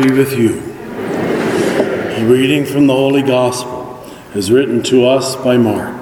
be with you. A reading from the Holy Gospel is written to us by Mark.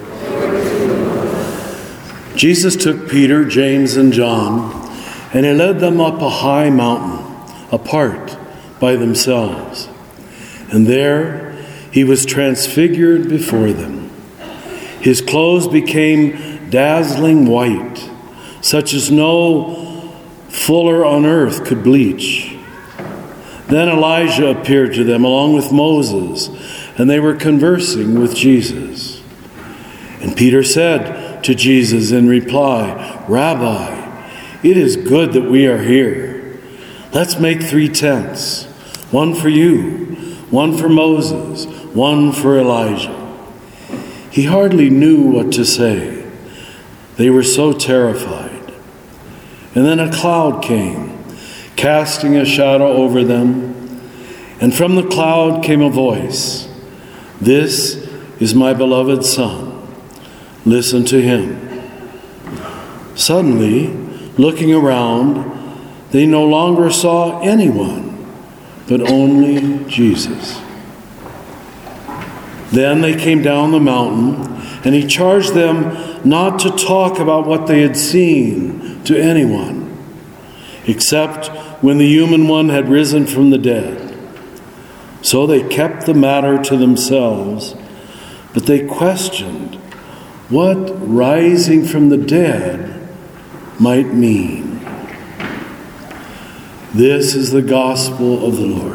Jesus took Peter, James, and John, and he led them up a high mountain, apart by themselves. And there he was transfigured before them. His clothes became dazzling white, such as no fuller on earth could bleach. Then Elijah appeared to them along with Moses, and they were conversing with Jesus. And Peter said to Jesus in reply, "Rabbi, it is good that we are here. Let's make 3 tents, one for you, one for Moses, one for Elijah." He hardly knew what to say. They were so terrified. And then a cloud came, casting a shadow over them. And from the cloud came a voice, "This is my beloved Son. Listen to him." Suddenly, looking around, they no longer saw anyone, but only Jesus. Then they came down the mountain, and he charged them not to talk about what they had seen to anyone, except when the human one had risen from the dead. So they kept the matter to themselves, but they questioned what rising from the dead might mean. This is the gospel of the Lord.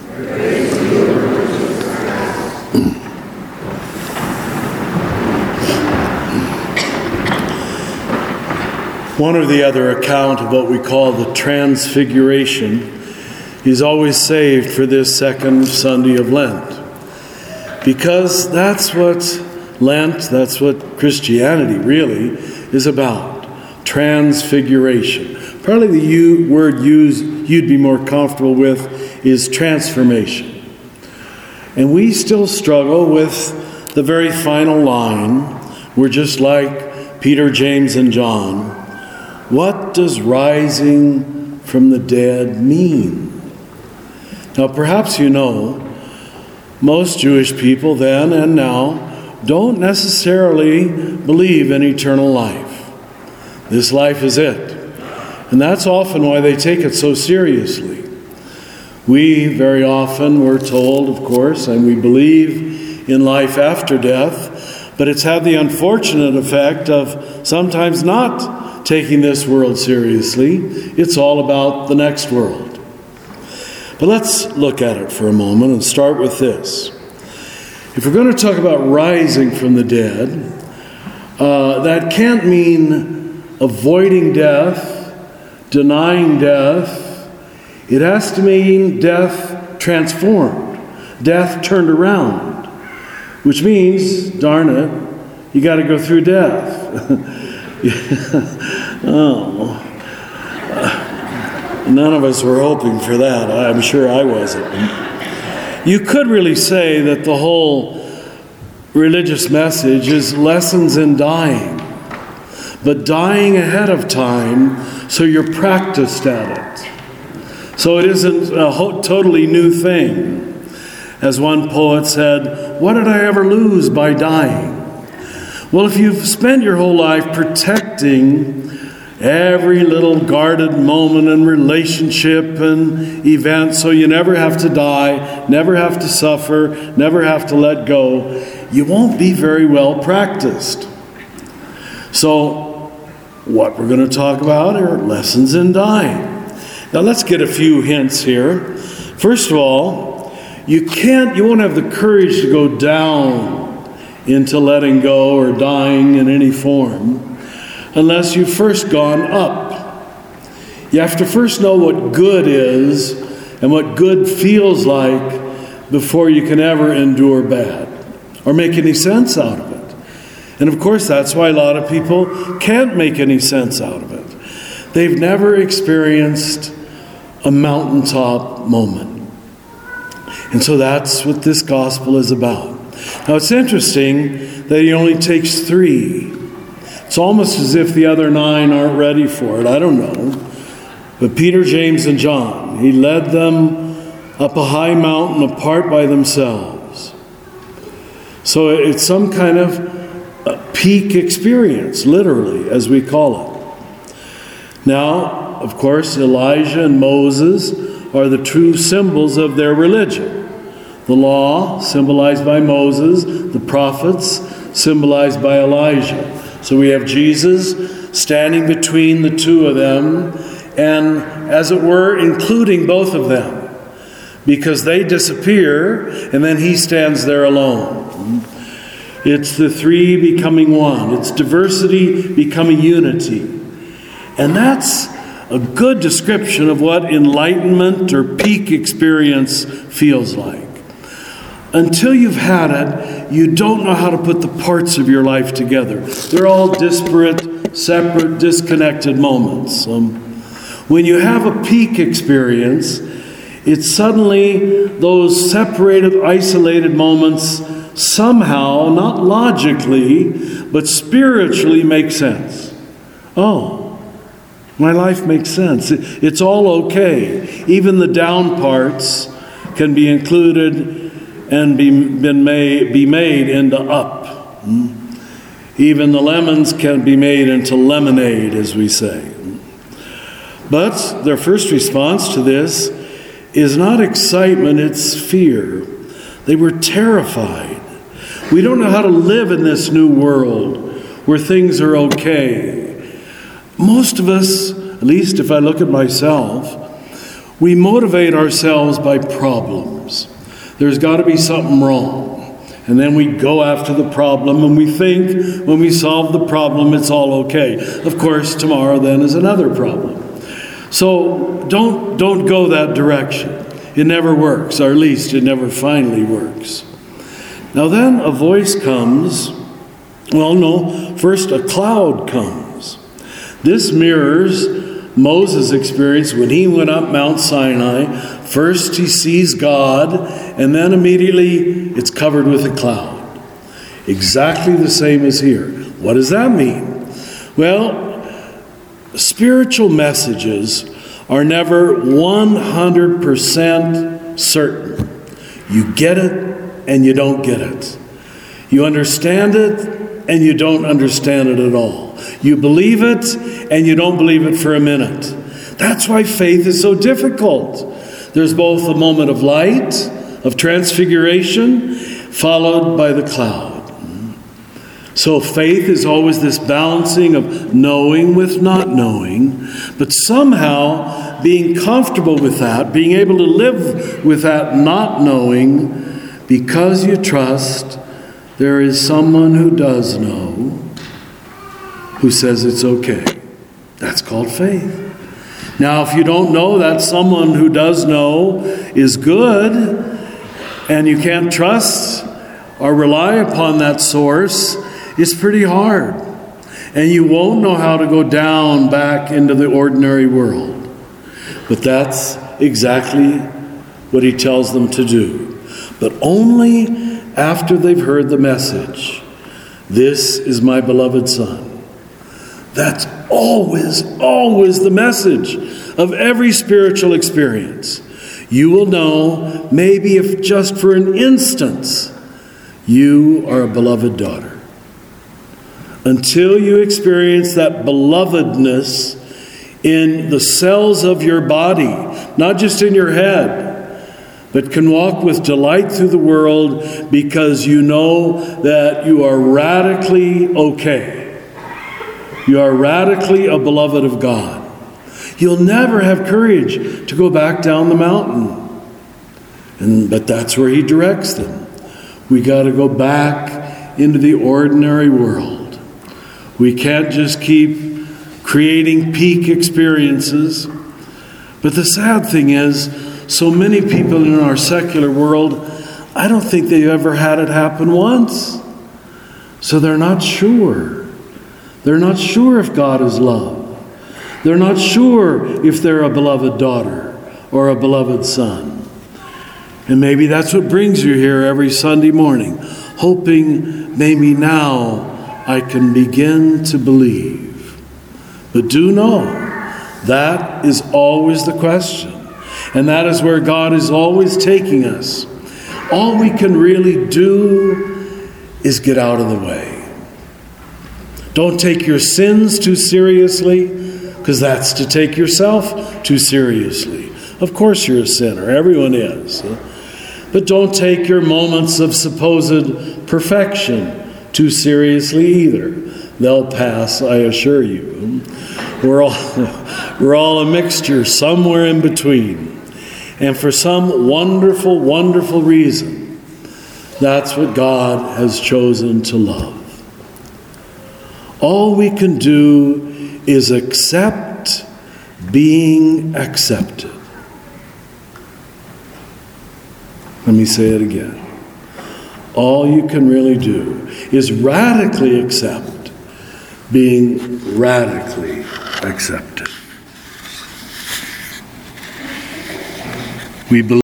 One or the other account of what we call the Transfiguration is always saved for this second Sunday of Lent. Because that's what Lent, that's what Christianity really is about. Transfiguration. Probably the word you'd be more comfortable with is transformation. And we still struggle with the very final line. We're just like Peter, James, and John. What does rising from the dead mean? Now, perhaps you know, most Jewish people then and now don't necessarily believe in eternal life. This life is it. And that's often why they take it so seriously. We very often were told, of course, and we believe in life after death, but it's had the unfortunate effect of sometimes not taking this world seriously. It's all about the next world. But let's look at it for a moment and start with this. If we're going to talk about rising from the dead, that can't mean avoiding death, denying death. It has to mean death transformed, death turned around, which means, darn it, you got to go through death. None of us were hoping for that. I'm sure I wasn't. You could really say that the whole religious message is lessons in dying, but dying ahead of time so you're practiced at it. So it isn't a totally new thing. As one poet said, "What did I ever lose by dying?" Well, if you've spent your whole life protecting every little guarded moment and relationship and event so you never have to die, never have to suffer, never have to let go, you won't be very well practiced. So what we're going to talk about are lessons in dying. Now let's get a few hints here. First of all, you won't have the courage to go down into letting go or dying in any form unless you've first gone up. You have to first know what good is and what good feels like before you can ever endure bad or make any sense out of it. And of course, that's why a lot of people can't make any sense out of it. They've never experienced a mountaintop moment. And so that's what this gospel is about. Now, it's interesting that he only takes 3. It's almost as if the other 9 aren't ready for it. I don't know. But Peter, James, and John, he led them up a high mountain apart by themselves. So it's some kind of peak experience, literally, as we call it. Now, of course, Elijah and Moses are the true symbols of their religion. The law, symbolized by Moses, the prophets, symbolized by Elijah. So we have Jesus standing between the two of them, and as it were, including both of them, because they disappear, and then he stands there alone. It's the three becoming one. It's diversity becoming unity. And that's a good description of what enlightenment or peak experience feels like. Until you've had it, you don't know how to put the parts of your life together. They're all disparate, separate, disconnected moments. When you have a peak experience, it's suddenly those separated, isolated moments somehow, not logically, but spiritually make sense. Oh, my life makes sense. It's all okay. Even the down parts can be included and be made into up. Even the lemons can be made into lemonade, as we say. But their first response to this is not excitement, it's fear. They were terrified. We don't know how to live in this new world where things are okay. Most of us, at least if I look at myself, we motivate ourselves by problems. There's got to be something wrong. And then we go after the problem, and we think when we solve the problem, it's all okay. Of course, tomorrow then is another problem. So don't go that direction. It never works, or at least it never finally works. Now then a voice comes. Well, no, first a cloud comes. This mirrors Moses' experience when he went up Mount Sinai. First he sees God, and then immediately it's covered with a cloud. Exactly the same as here. What does that mean? Well, spiritual messages are never 100% certain. You get it and you don't get it. You understand it and you don't understand it at all. You believe it and you don't believe it for a minute. That's why faith is so difficult. There's both a moment of light, of transfiguration, followed by the cloud. So faith is always this balancing of knowing with not knowing, but somehow being comfortable with that, being able to live with that not knowing, because you trust there is someone who does know, who says it's okay. That's called faith. Now, if you don't know that someone who does know is good, and you can't trust or rely upon that source, it's pretty hard. And you won't know how to go down back into the ordinary world. But that's exactly what he tells them to do. But only after they've heard the message. This is my beloved Son. That's always the message of every spiritual experience. You will know, maybe if just for an instant, you are a beloved daughter. Until you experience that belovedness in the cells of your body, not just in your head, but can walk with delight through the world because you know that you are radically okay. You are radically a beloved of God. You'll never have courage to go back down the mountain. But that's where he directs them. We got to go back into the ordinary world. We can't just keep creating peak experiences. But the sad thing is, so many people in our secular world, I don't think they've ever had it happen once. So they're not sure. They're not sure if God is love. They're not sure if they're a beloved daughter or a beloved son. And maybe that's what brings you here every Sunday morning, hoping maybe now I can begin to believe. But do know, that is always the question. And that is where God is always taking us. All we can really do is get out of the way. Don't take your sins too seriously, because that's to take yourself too seriously. Of course you're a sinner. Everyone is. But don't take your moments of supposed perfection too seriously either. They'll pass, I assure you. We're all a mixture somewhere in between. And for some wonderful, wonderful reason, that's what God has chosen to love. All we can do is accept being accepted. Let me say it again. All you can really do is radically accept being radically accepted. We believe